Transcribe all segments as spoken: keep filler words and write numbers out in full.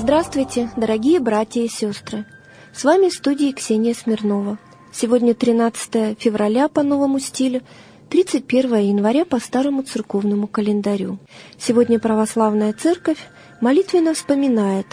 Здравствуйте, дорогие братья и сестры! С вами в студии Ксения Смирнова. Сегодня тринадцатое февраля по новому стилю, тридцать первое января по старому церковному календарю. Сегодня православная церковь молитвенно вспоминает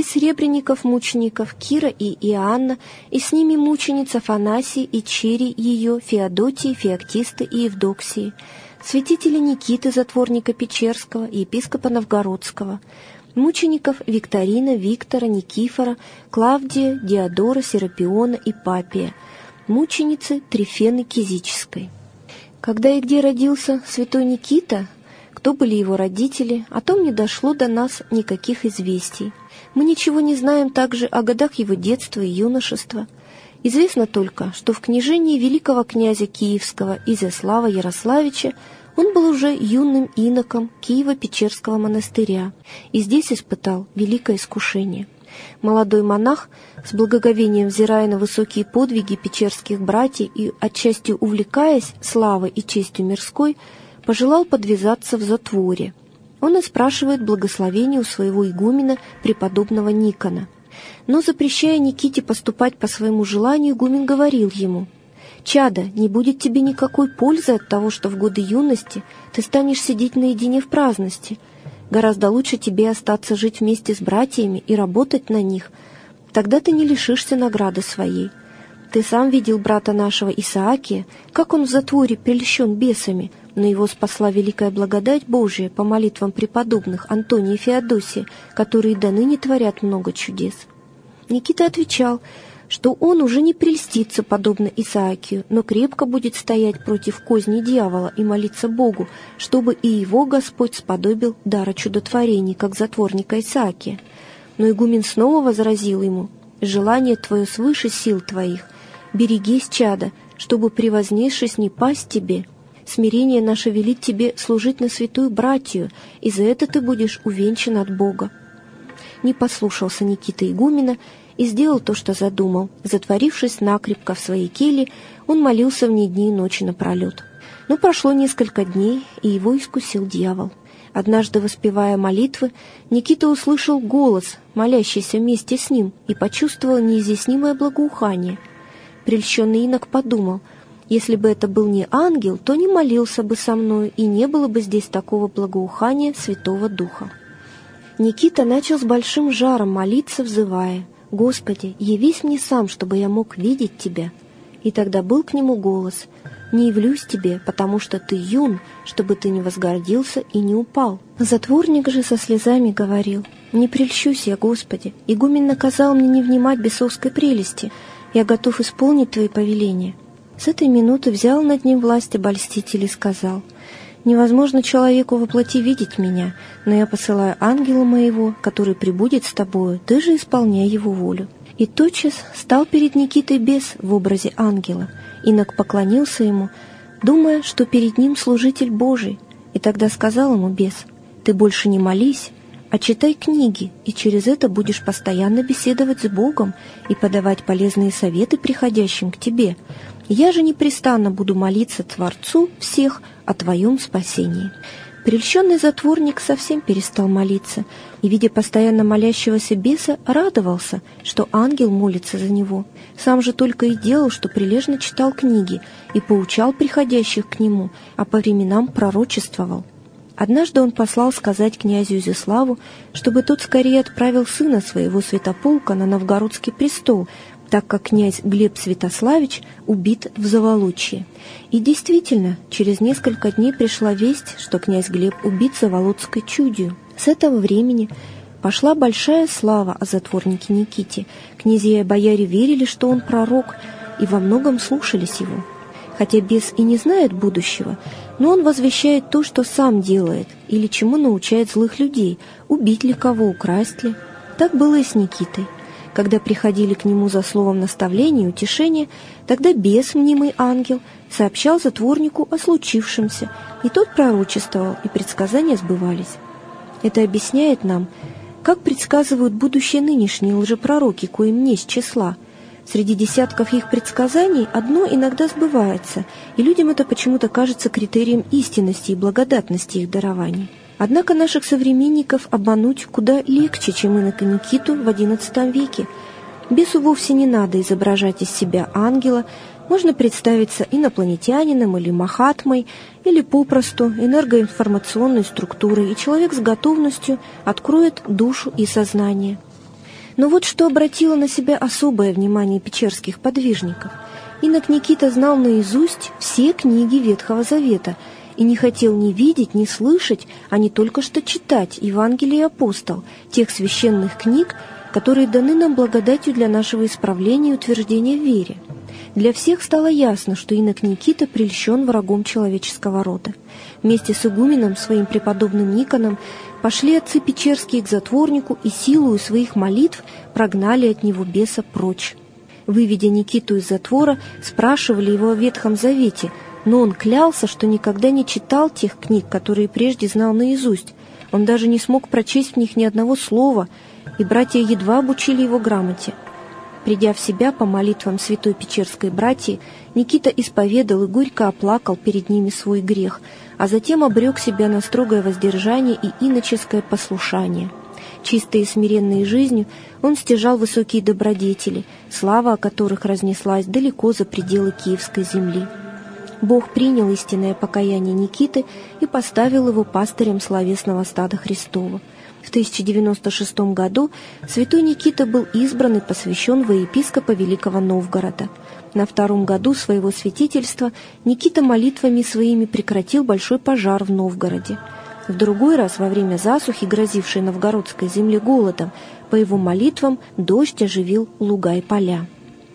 бессребренников-мучеников Кира и Иоанна, и с ними мучениц Афанасии и чери ее, Феодотии, Феоктисты и Евдоксии, святителя Никиты, затворника Печерского и епископа Новгородского, мучеников Викторина, Виктора, Никифора, Клавдия, Диодора, Серапиона и Папия, мученицы Трифены Кизической. Когда и где родился святой Никита, кто были его родители, о том не дошло до нас никаких известий. Мы ничего не знаем также о годах его детства и юношества. Известно только, что в княжении великого князя Киевского Изяслава Ярославича он был уже юным иноком Киево-Печерского монастыря и здесь испытал великое искушение. Молодой монах, с благоговением взирая на высокие подвиги печерских братьев и отчасти увлекаясь славой и честью мирской, пожелал подвязаться в затворе. Он и спрашивает благословения у своего игумена, преподобного Никона. Но, запрещая Никите поступать по своему желанию, игумен говорил ему: «Чадо, не будет тебе никакой пользы от того, что в годы юности ты станешь сидеть наедине в праздности. Гораздо лучше тебе остаться жить вместе с братьями и работать на них. Тогда ты не лишишься награды своей. Ты сам видел брата нашего Исаакия, как он в затворе прельщен бесами, но его спасла великая благодать Божия по молитвам преподобных Антония и Феодосия, которые до ныне творят много чудес». Никита отвечал, что он уже не прельстится, подобно Исаакию, но крепко будет стоять против козни дьявола и молиться Богу, чтобы и его Господь сподобил дара чудотворений, как затворника Исаакия. Но игумен снова возразил ему: «Желание твое свыше сил твоих. Берегись, чадо, чтобы, превознесшись, не пасть тебе. Смирение наше велит тебе служить на святую братью, и за это ты будешь увенчан от Бога». Не послушался Никита игумена и сделал то, что задумал. Затворившись накрепко в своей келье, он молился в ней дни и ночи напролет. Но прошло несколько дней, и его искусил дьявол. Однажды, воспевая молитвы, Никита услышал голос, молящийся вместе с ним, и почувствовал неизъяснимое благоухание. Прельщенный инок подумал: если бы это был не ангел, то не молился бы со мною, и не было бы здесь такого благоухания Святого Духа. Никита начал с большим жаром молиться, взывая: «Господи, явись мне сам, чтобы я мог видеть Тебя». И тогда был к нему голос: «Не явлюсь тебе, потому что ты юн, чтобы ты не возгордился и не упал». Затворник же со слезами говорил: «Не прельщусь я, Господи, игумен наказал мне не внимать бесовской прелести, я готов исполнить Твои повеления». С этой минуты взял над ним власть обольститель и сказал: «Невозможно человеку воплоти видеть меня, но я посылаю ангела моего, который прибудет с тобою, ты же исполняй его волю». И тотчас стал перед Никитой бес в образе ангела. Инок поклонился ему, думая, что перед ним служитель Божий. И тогда сказал ему бес: «Ты больше не молись, а читай книги, и через это будешь постоянно беседовать с Богом и подавать полезные советы приходящим к тебе. Я же непрестанно буду молиться Творцу всех о твоем спасении». Прельщенный затворник совсем перестал молиться, и, видя постоянно молящегося беса, радовался, что ангел молится за него. Сам же только и делал, что прилежно читал книги и поучал приходящих к нему, а по временам пророчествовал. Однажды он послал сказать князю Изяславу, чтобы тот скорее отправил сына своего Святополка на новгородский престол, так как князь Глеб Святославич убит в Заволочье. И действительно, через несколько дней пришла весть, что князь Глеб убит Заволоцкой чудью. С этого времени пошла большая слава о затворнике Никите. Князья и бояре верили, что он пророк, и во многом слушались его. Хотя бес и не знает будущего, но он возвещает то, что сам делает, или чему научает злых людей, убить ли кого, украсть ли. Так было и с Никитой. Когда приходили к нему за словом наставления и утешения, тогда бес, мнимый ангел, сообщал затворнику о случившемся, и тот пророчествовал, и предсказания сбывались. Это объясняет нам, как предсказывают будущее нынешние лжепророки, коим несть числа. Среди десятков их предсказаний одно иногда сбывается, и людям это почему-то кажется критерием истинности и благодатности их дарований. Однако наших современников обмануть куда легче, чем инока Никиту в одиннадцатом веке. Бесу вовсе не надо изображать из себя ангела, можно представиться инопланетянином или махатмой, или попросту энергоинформационной структурой, и человек с готовностью откроет душу и сознание. Но вот что обратило на себя особое внимание печерских подвижников. Инок Никита знал наизусть все книги Ветхого Завета и не хотел ни видеть, ни слышать, а не только что читать Евангелие и апостол, тех священных книг, которые даны нам благодатью для нашего исправления и утверждения в вере. Для всех стало ясно, что инок Никита прельщен врагом человеческого рода. Вместе с игуменом, своим преподобным Никоном, пошли отцы Печерские к затворнику и силою своих молитв прогнали от него беса прочь. Выведя Никиту из затвора, спрашивали его о Ветхом Завете, но он клялся, что никогда не читал тех книг, которые прежде знал наизусть. Он даже не смог прочесть в них ни одного слова, и братья едва обучили его грамоте. Придя в себя по молитвам святой Печерской братьи, Никита исповедал и горько оплакал перед ними свой грех, а затем обрек себя на строгое воздержание и иноческое послушание. Чистой и смиренной жизнью он стяжал высокие добродетели, слава о которых разнеслась далеко за пределы Киевской земли. Бог принял истинное покаяние Никиты и поставил его пастырем словесного стада Христова. В тысяча девяносто шестом году святой Никита был избран и посвящен во епископа Великого Новгорода. На втором году своего святительства Никита молитвами своими прекратил большой пожар в Новгороде. В другой раз, во время засухи, грозившей новгородской земле голодом, по его молитвам дождь оживил луга и поля.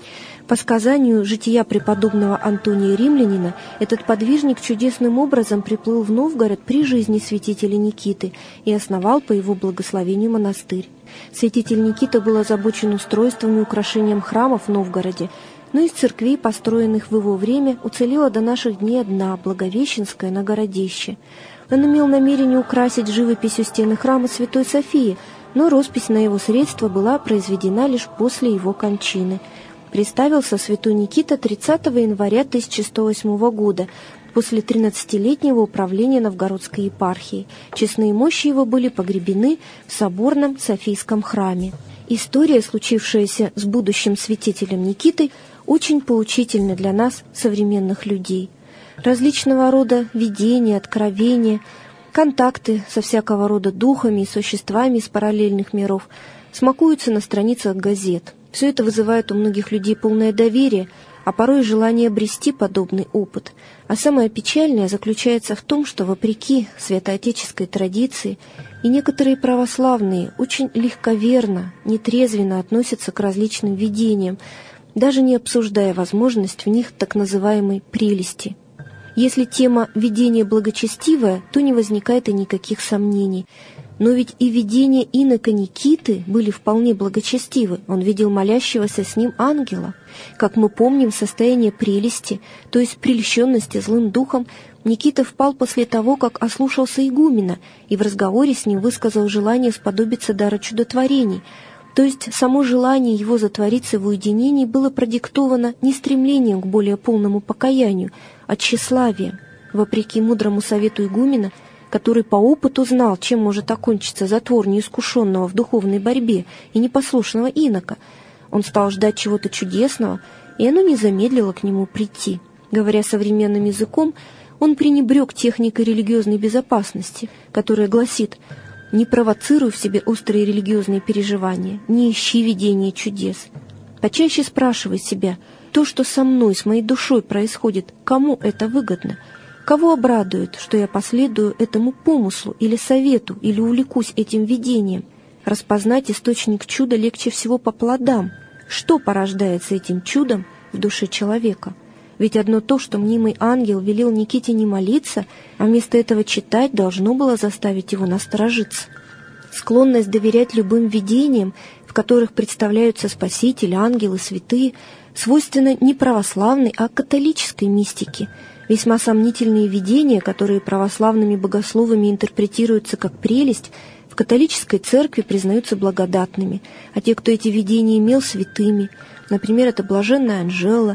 По сказанию жития преподобного Антония Римлянина, этот подвижник чудесным образом приплыл в Новгород при жизни святителя Никиты и основал по его благословению монастырь. Святитель Никита был озабочен устройством и украшением храмов в Новгороде, но из церквей, построенных в его время, уцелела до наших дней одна, Благовещенская, на Городище. Он имел намерение украсить живописью стены храма Святой Софии, но роспись на его средства была произведена лишь после его кончины. Представился святой Никита тридцатого января тысяча сто восьмого года, после тринадцатилетнего управления Новгородской епархией. Честные мощи его были погребены в соборном Софийском храме. История, случившаяся с будущим святителем Никитой, очень поучительна для нас, современных людей. Различного рода видения, откровения, контакты со всякого рода духами и существами из параллельных миров смакуются на страницах газет. Все это вызывает у многих людей полное доверие, а порой желание обрести подобный опыт. А самое печальное заключается в том, что вопреки святоотеческой традиции и некоторые православные очень легковерно, нетрезвенно относятся к различным видениям, даже не обсуждая возможность в них так называемой прелести. Если тема видения благочестивая, то не возникает и никаких сомнений. Но ведь и видения инока Никиты были вполне благочестивы. Он видел молящегося с ним ангела. Как мы помним, состояние прелести, то есть прельщенности злым духом, Никита впал после того, как ослушался игумена и в разговоре с ним высказал желание сподобиться дара чудотворений. То есть само желание его затвориться в уединении было продиктовано не стремлением к более полному покаянию, а тщеславием. Вопреки мудрому совету игумена, который по опыту знал, чем может окончиться затвор неискушенного в духовной борьбе и непослушного инока, он стал ждать чего-то чудесного, и оно не замедлило к нему прийти. Говоря современным языком, он пренебрег техникой религиозной безопасности, которая гласит: «Не провоцируй в себе острые религиозные переживания, не ищи видения чудес». Почаще спрашивай себя: то, что со мной, с моей душой происходит, кому это выгодно? Кого обрадует, что я последую этому помыслу или совету, или увлекусь этим видением? Распознать источник чуда легче всего по плодам. Что порождается этим чудом в душе человека? Ведь одно то, что мнимый ангел велел Никите не молиться, а вместо этого читать, должно было заставить его насторожиться. Склонность доверять любым видениям, в которых представляются Спаситель, ангелы, святые, свойственна не православной, а католической мистике. Весьма сомнительные видения, которые православными богословами интерпретируются как прелесть, в католической церкви признаются благодатными, а те, кто эти видения имел, святыми. Например, это блаженная Анжела,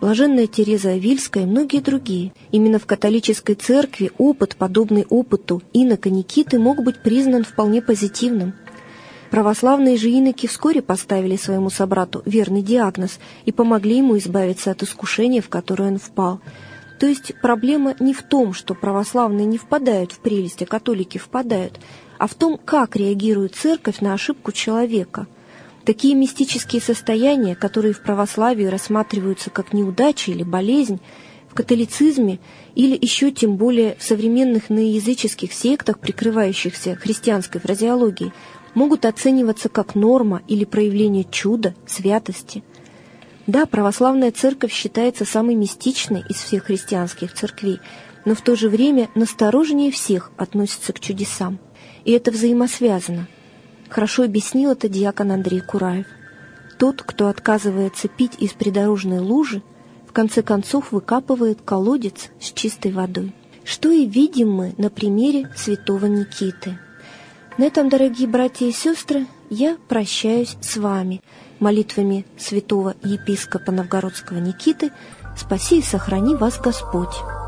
блаженная Тереза Авильская и многие другие. Именно в католической церкви опыт, подобный опыту инока Никиты, мог быть признан вполне позитивным. Православные же иноки вскоре поставили своему собрату верный диагноз и помогли ему избавиться от искушения, в которое он впал. То есть проблема не в том, что православные не впадают в прелесть, а католики впадают, а в том, как реагирует церковь на ошибку человека. Такие мистические состояния, которые в православии рассматриваются как неудача или болезнь, в католицизме или еще тем более в современных неоязыческих сектах, прикрывающихся христианской фразеологией, могут оцениваться как норма или проявление чуда, святости. Да, православная церковь считается самой мистичной из всех христианских церквей, но в то же время настороженнее всех относится к чудесам. И это взаимосвязано. Хорошо объяснил это диакон Андрей Кураев. Тот, кто отказывается пить из придорожной лужи, в конце концов выкапывает колодец с чистой водой. Что и видим мы на примере святого Никиты. На этом, дорогие братья и сестры, я прощаюсь с вами молитвами святого епископа Новгородского Никиты. Спаси и сохрани вас Господь.